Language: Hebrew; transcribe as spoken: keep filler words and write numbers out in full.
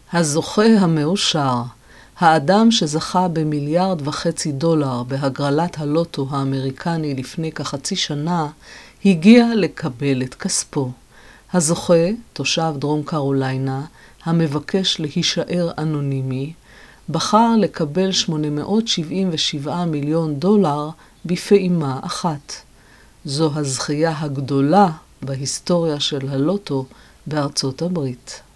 הזוכה המאושר, האדם שזכה במיליארד וחצי דולר בהגרלת הלוטו האמריקני לפני כחצי שנה, הגיע לקבל את כספו. הזוכה, תושב דרום קרוליינה, המבקש להישאר אנונימי, בחר לקבל שמונה מאות שבעים ושבעה מיליון דולר בפעימה אחת. זו הזכייה הגדולה בהיסטוריה של הלוטו בארצות הברית.